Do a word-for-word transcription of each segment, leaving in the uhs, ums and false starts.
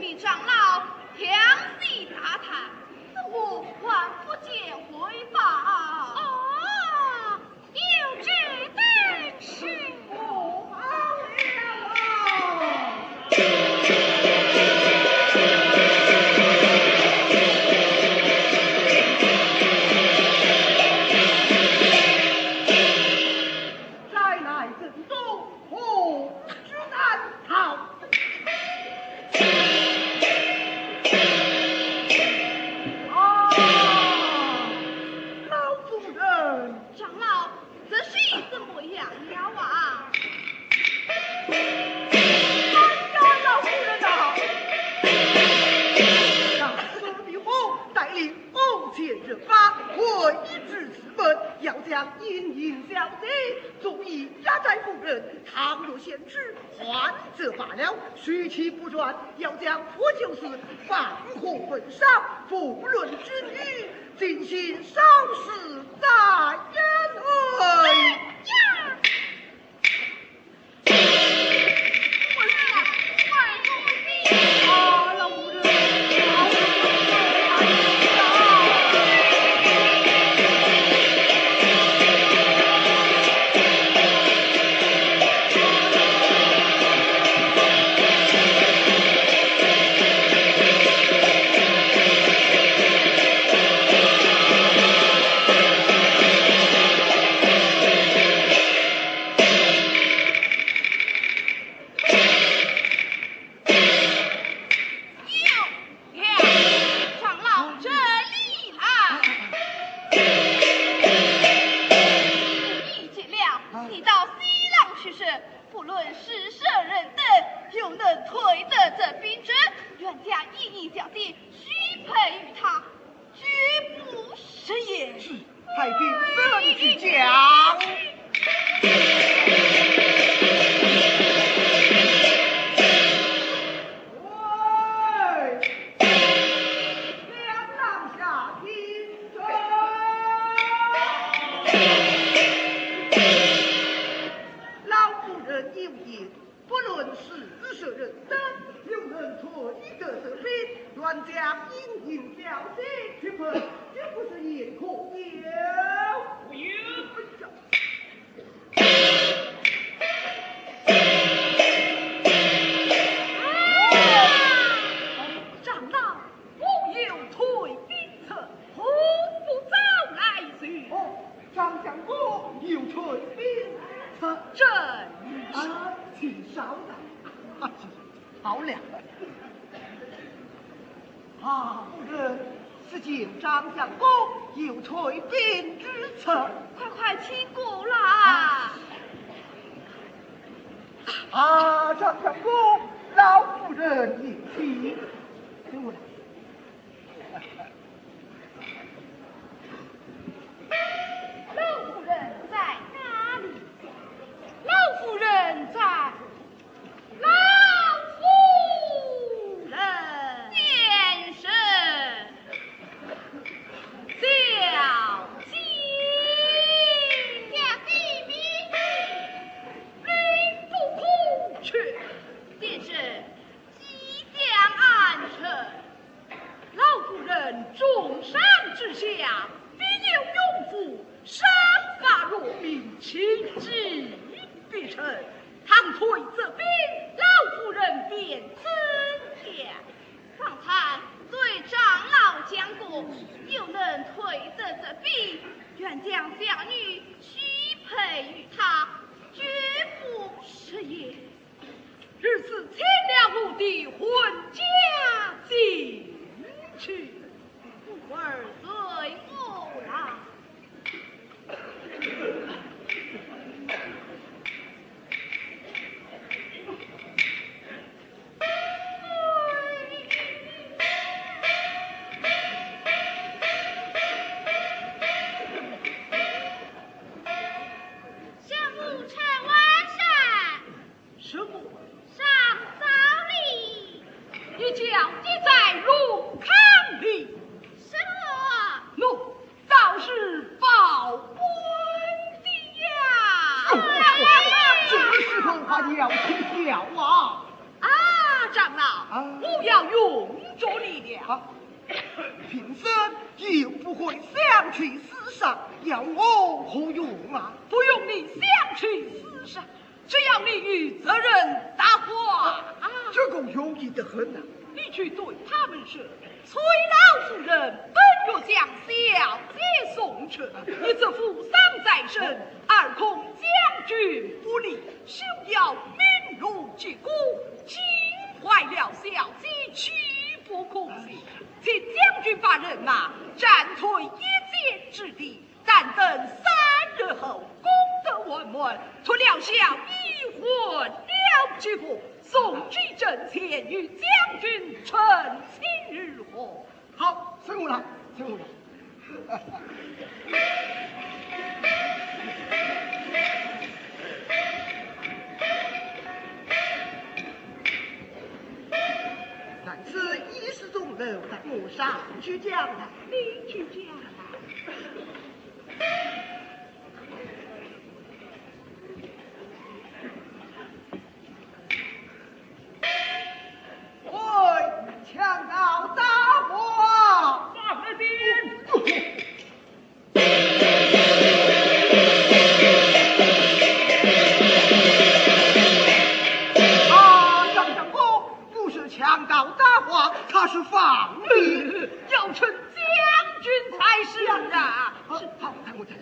与长老详细打探，我还不见回报。 哦，有这等事。 不好了啊！再来正中，何之难逃？啊，老夫人， 长老，这是怎么样了啊？ 参加老夫人呐！让孙立红带领红前人马会至此门，要将英英小姐足以压寨夫人。倘若先知还则罢了，虚其不传，要将普救寺放火焚烧，不论之女，尽心烧死在人呀！ 啊，老夫人，老夫长老这里来。意见了，你到西凉去时，不论施舍人等，又能推得这兵职，愿将一一小弟许配于他，绝不食言。 是太平怎去讲？喂，两郎下听着。老夫人有言，不论是舍人等，又能推得这兵，愿将英英小姐去配，绝不是言可有。 不有。 长老，我有退兵策，何不早来叙？ 哦，张相公有退兵策， 正啊，请稍等。啊，好了。啊，夫人，此请张相公有退兵之策。 快快请过来。 啊，张相公，老夫人请请，请过来。 老夫人在哪里？老夫人在。老夫人， 先生， 小心， 小弟兵领不空去。 便是即将安城。 老夫人重赏之下，必有勇夫，杀伐若命，亲自必成。倘退则兵，老夫人便增加。 方才对长老讲过，又能退得这兵，愿将小女许配于他，绝不食言。 日此牵了我的婚家进去， 徒儿随我来。 圣母陈万善，什么？上早礼，一家用着力量。 啊，平生又不会想去厮杀，要我何用啊？ 不用你想去厮杀，只要你与责任搭话啊， 这个容易得很呐、啊。 你去对他们说，崔老夫人本若将小姐送去，你则负伤在身，而恐将军不利，休要明如结果，惊坏了小姐，岂不可惜？请将军把人马暂退一箭之地，但等三日后功德圆满，脱了小一混了之后，送至阵前与将军成亲日何？ 好，辛苦了，辛苦了。在此一时中人，在我上去讲了， 你去讲啊。 喂，强盗大伙！ 大哥爹。 啊，张长公不是强盗大话，他是放屁， 要称将军才是啊！ 好，好，看我再讲。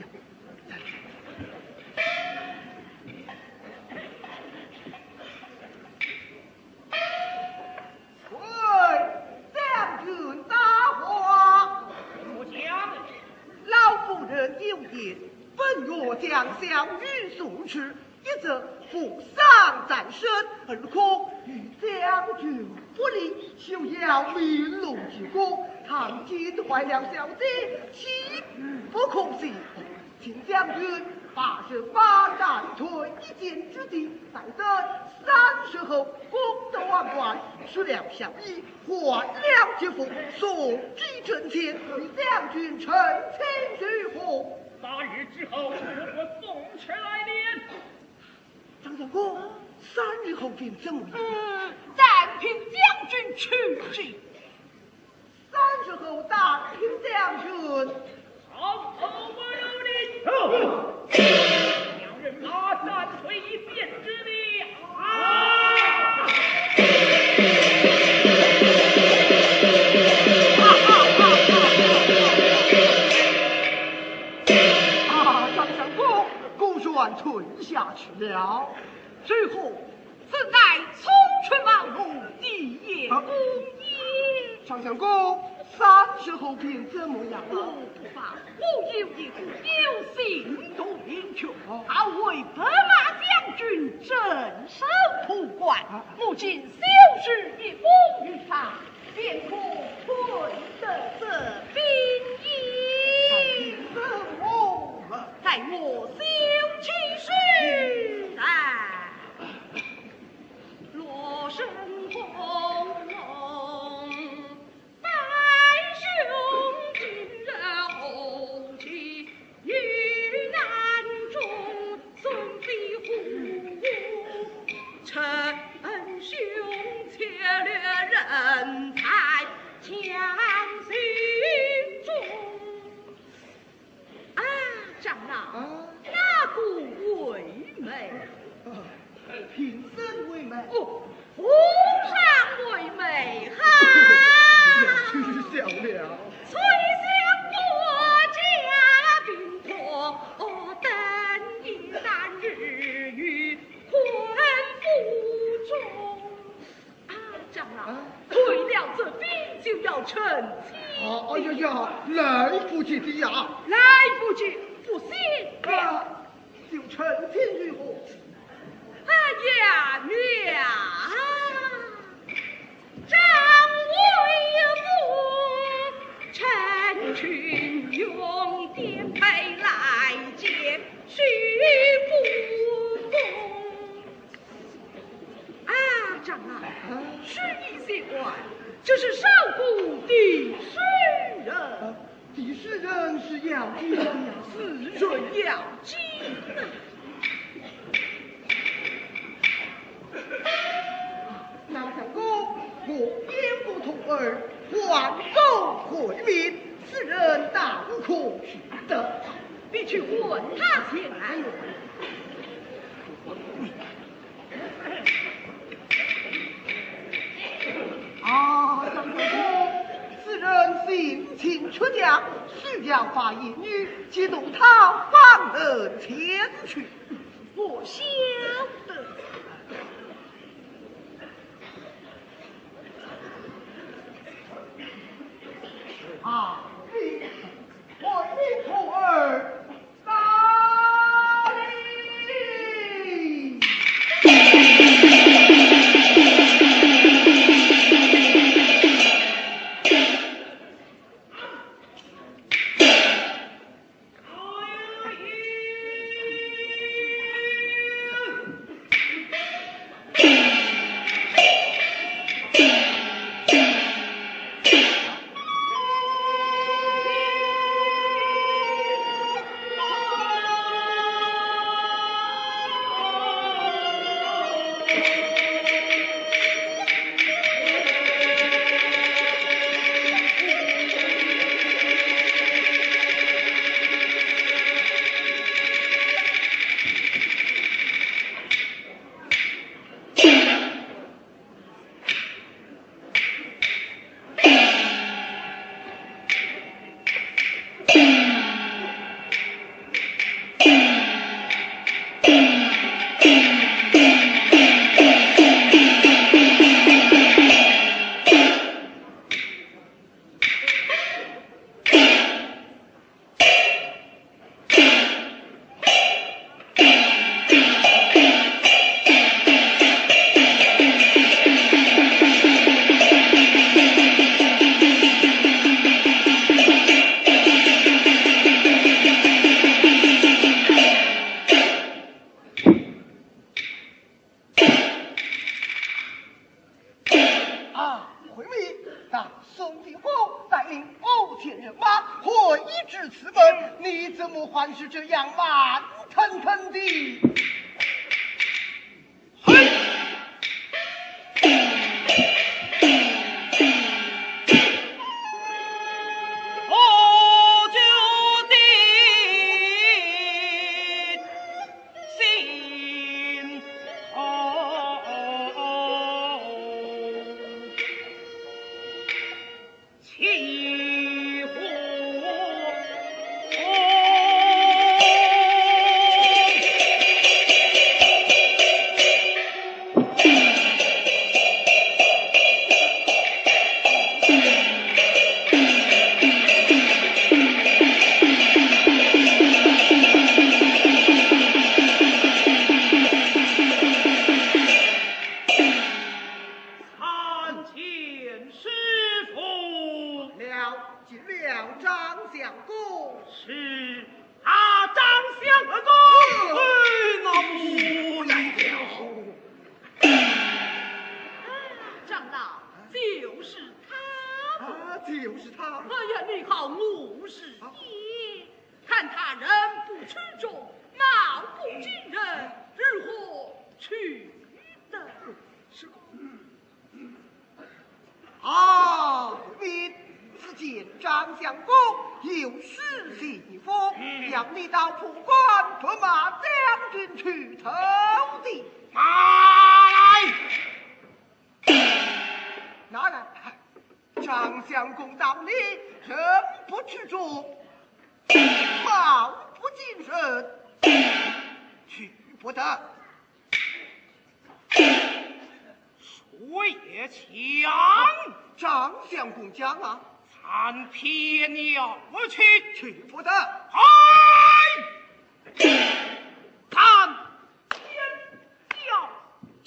喂，将军大话， 我讲， 老夫人有言，本月将小女送去，一则负伤在身，二恐与将军不利，休要明路之功。倘惊坏了小姐，岂不可惜？请将军把这把战退一箭之地，待等三十后功德完完，失了小衣，还了姐夫，送至阵前，与将军成亲如何？ 三日之后，我送去来连。 张相公，三日后便怎么样？ 嗯，暂凭将军去之。 三日后但凭将军。 好，头我有令。两人马暂退一箭之地。啊！ 啊，张相公，公算退下去了。 之后，此乃匆匆忙碌，一夜无也。 张相公，三十后便怎么样我了？ 不发，我有一股有心多英雄，他为白马将军镇守潼关，目今小事一封于他，便可退得这兵役。 怎么了？ 在我修其时代，罗生红龙，白胸金人后期，遇难中尊比虎，称兄切略人才强心中。啊，长老， 啊哪个为美？ 啊，平生为美。 哦，皇上为美哈！ 取笑了。 崔相国家并托，等一三日与婚府中。啊，长老， 啊退了这兵就要成亲。 啊，哎呀呀，来不及的呀！ 来不及，不行了。 啊，就成亲如何？ 哎呀娘！张为父，陈群用颠沛来见徐不公。啊，长老，是一些怪，这是少谷的诗人。 啊，第十人是要紧的呀。 此人要紧啊！ 那相公，我儿还走回民，此人当可取得。 必去问他前来。 啊，张公公，此人性情出家，须将发言语，激怒他方能前去。 我晓得。 啊，你我一徒儿哪里？还是这样慢腾腾的。嘿， 我就的心头，起火。是啊，张相公，哎，那不来了。 长老，就是他。 啊，就是他。 哎呀，你好怒视也，看他人不持重，貌不惊人，如何去的？ 是啊，你。只见张相公有失信封，要你到蒲关拨马将军去投的。 马来， 拿来！张相公道你人不持重，貌不惊人，去不得。 说也强， 张相公讲啊。 残偏要我去， 去不得。 嗨，看天要去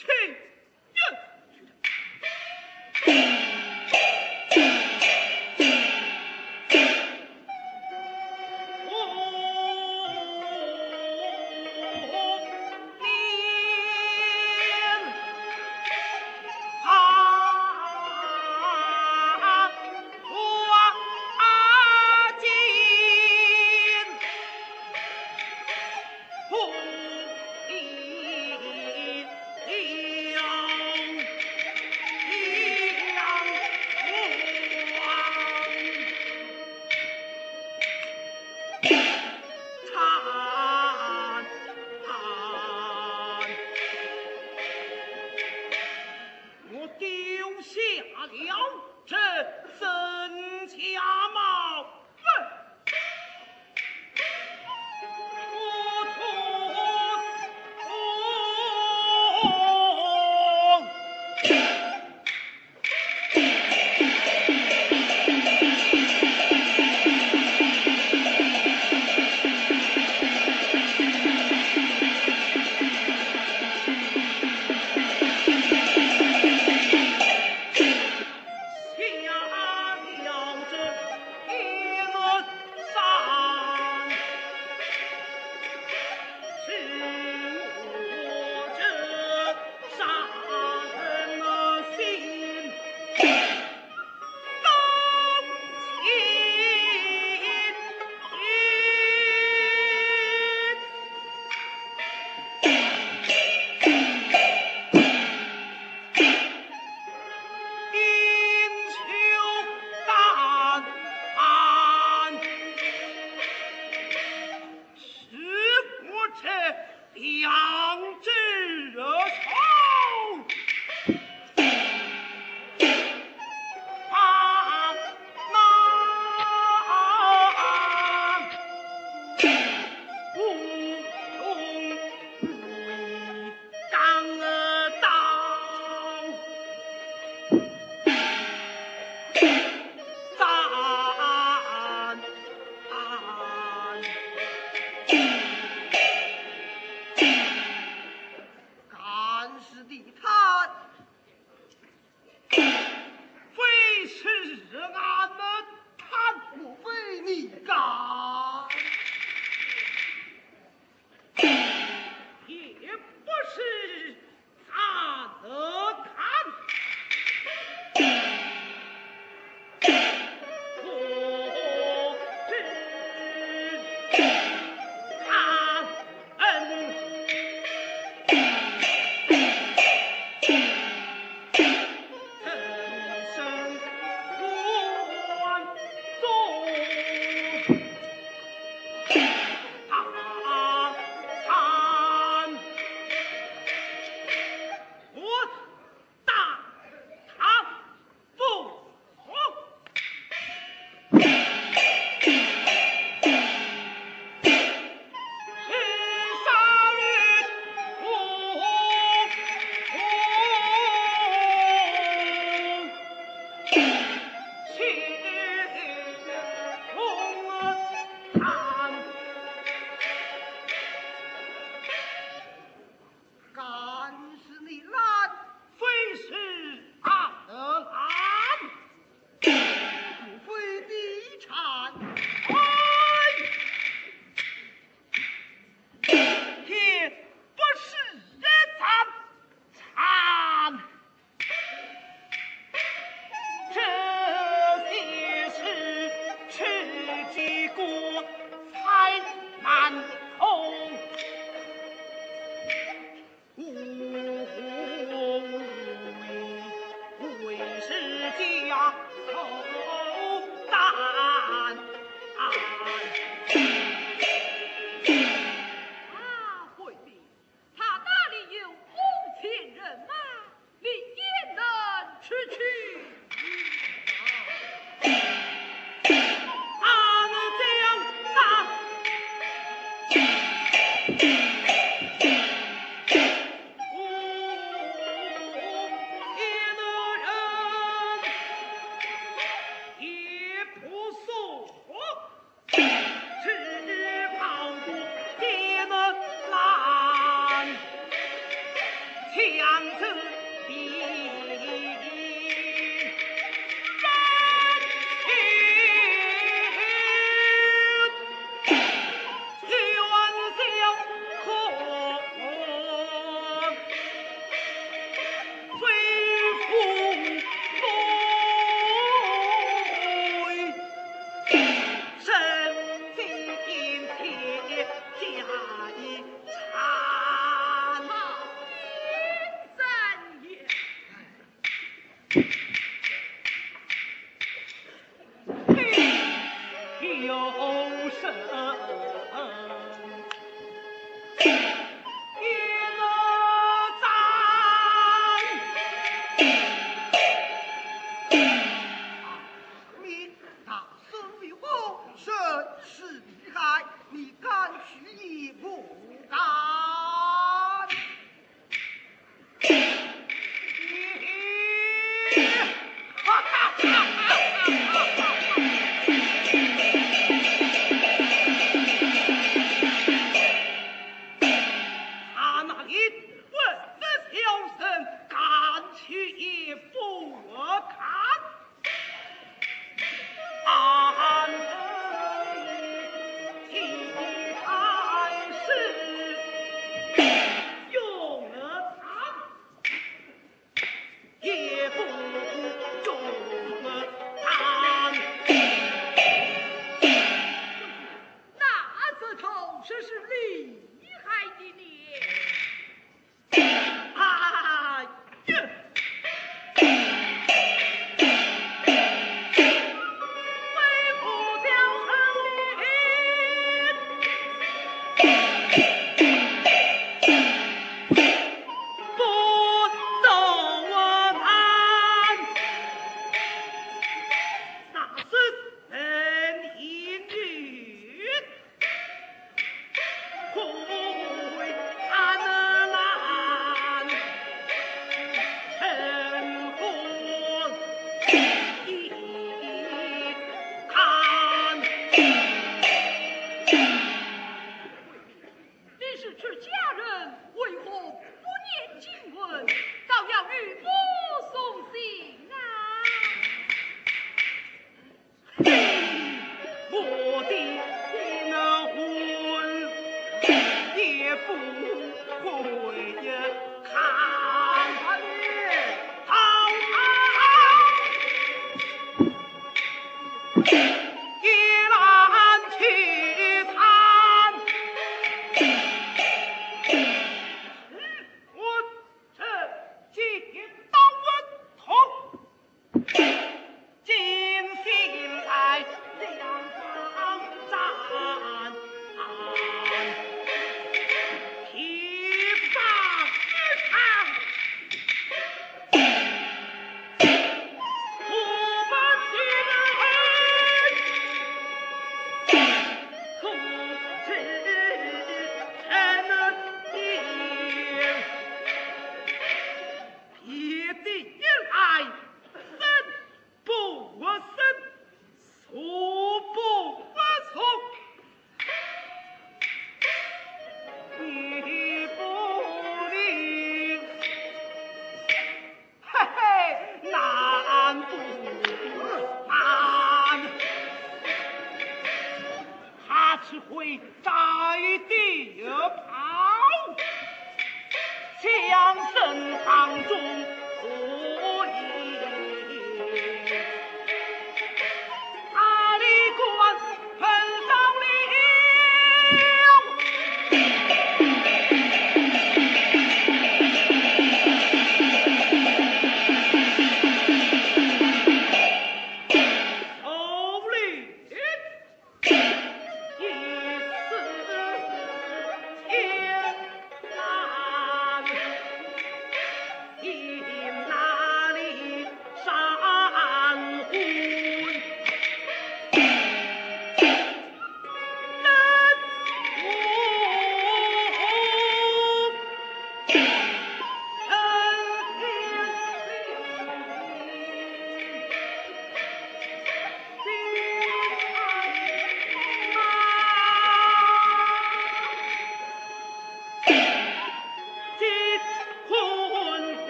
哪里？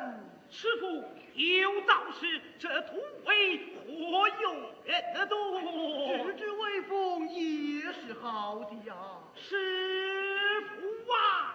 师傅有道是这土匪或有人多， 自知威风也是好的呀。 师傅啊！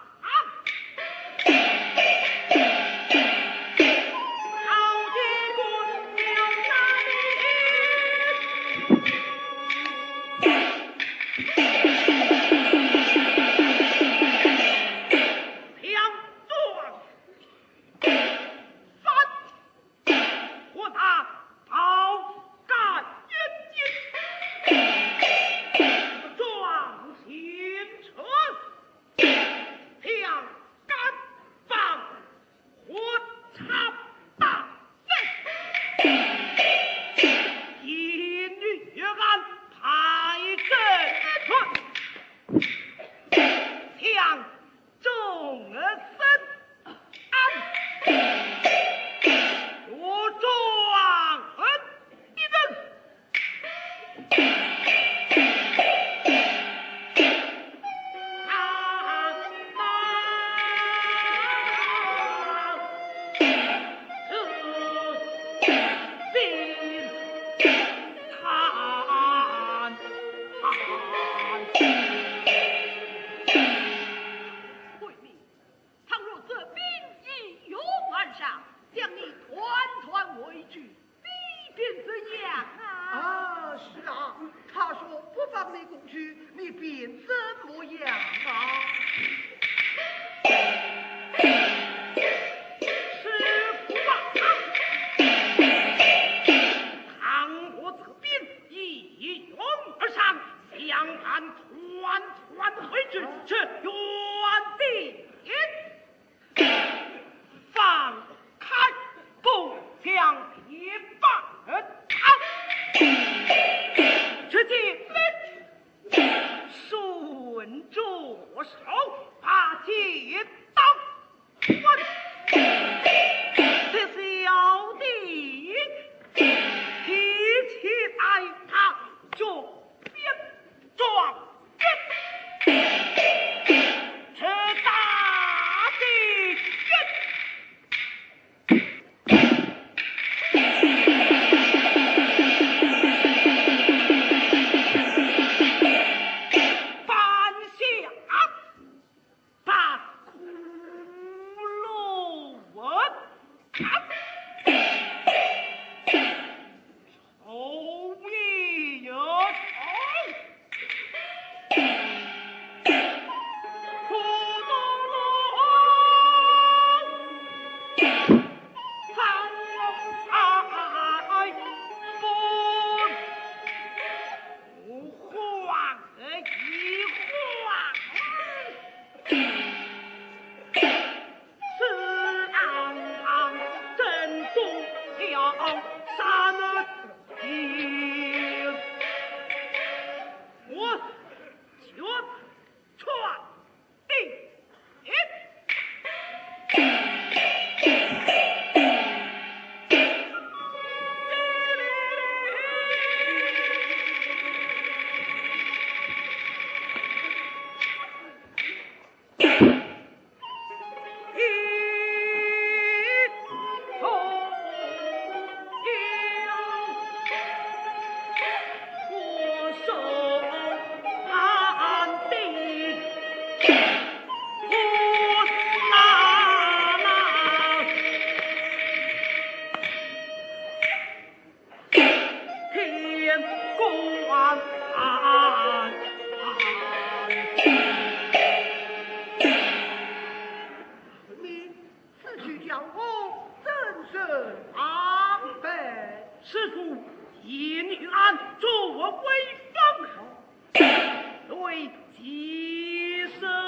对，吉生。